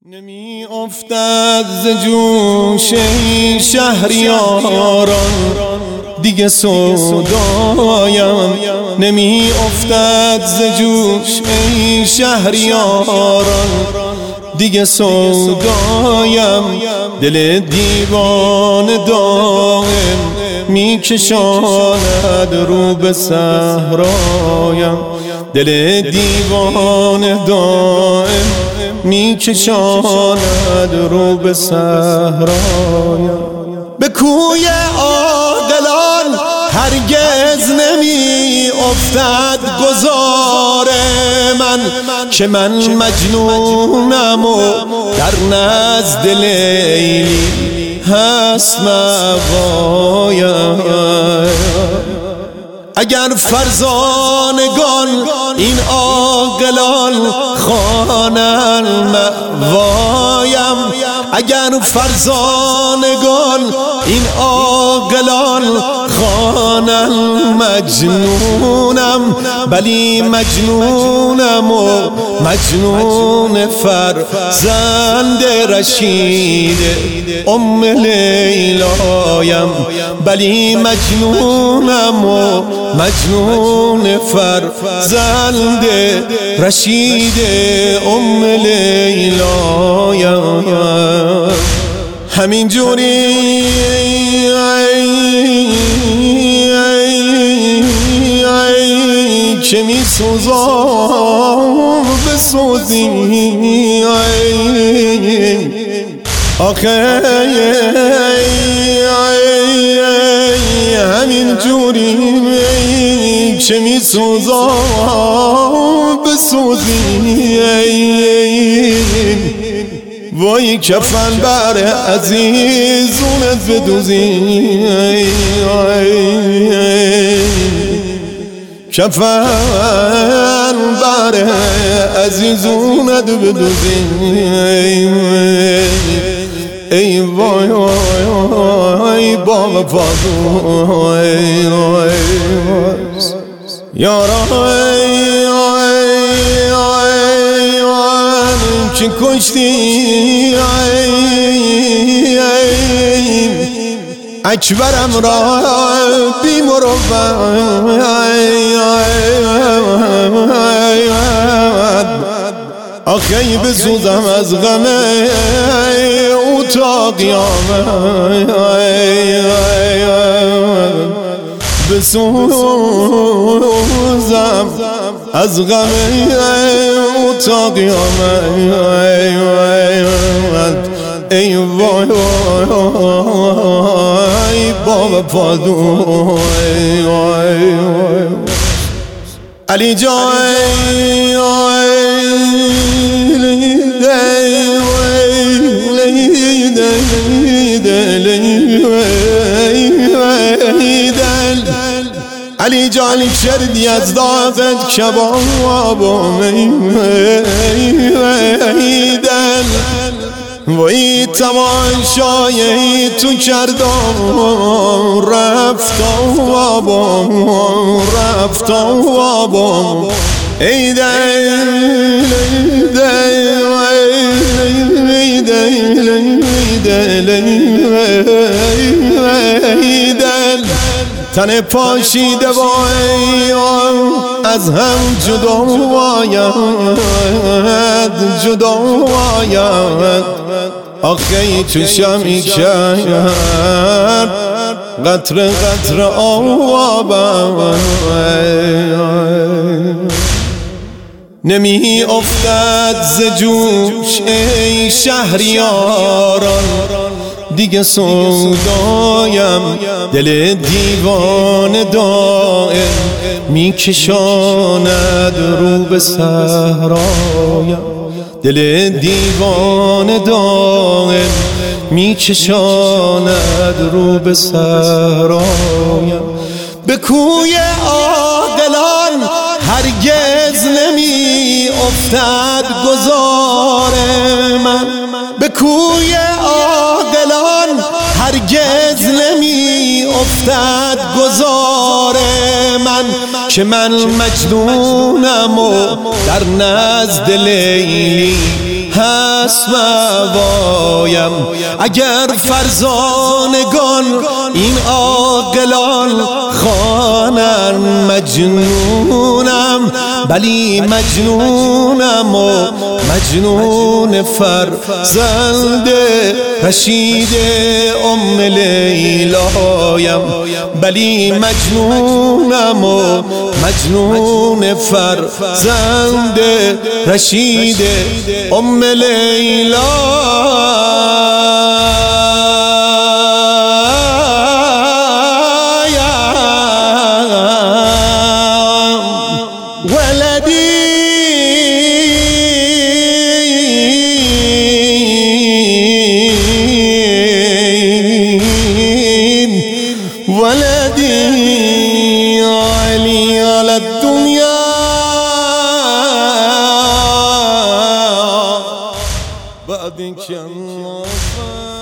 نمی افتد ز جوش ای شهریاران دیگه سودایم، نمی افتد ز جوش ای شهریاران دیگه سودایم. دل دیوان دائم میکشاند رو به صحرایم، دل دیوان دائم میکشاند رو به صحرایم. به کوی عاقلان هرگز نمی افتد گذار من، که من مجنونم و در نزد لیلی هست موایم. اگر فرزانگان این عاقلان خوانند مأوایم، اگر فرزانگان این عاقلان خوانند مجنونم، بلی مجنونم و مجنون فرزند رشید ام لیلایم، بلی مجنونم و مجنون فرزند رشید ام لیلایم. همین جوری که می سوزم بسوزی آخه، همین جوری که می سوزم بسوزی. وای کفن بر عزیزونت بدوزی، کفن بر عزیزونت بدوزی. ای وای وای با وفادوی یاران که کشتی اکبرم را بی مروت، آخی بسوزم از غم او تا قیامت، بسوزم از غم او تا قیامت. ای وای با وفادوی علی جای علی جان کردی از داغت کباب و میدن، وی تماشای تو کردم رفتم ای دل تن پاشیده وای از هم جدا آید آخی چشمی کرد قطر قطر آبم. نمی افتد ز جوش ای شهریاران دیگه سودایم، دل دیوان دائم میکشاند رو به صحرایم، دل دیوان دائم میکشاند رو به صحرایم. به کوی عاقلان هرگز نمی افتد گذار من، به کوی عاقلان هرگز نمی افتد گذار من، که من مجنونم و در نزد لیلی هست موایم. اگر فرزانگان این عاقلان خوانن مجنونم، بلی مجنونم و مجنون فرزند رشید ام لیلایم. بلی مجنونم و مجنون فرزند رشید ام لیلا. ولدي علي على الدنيا بعدك يا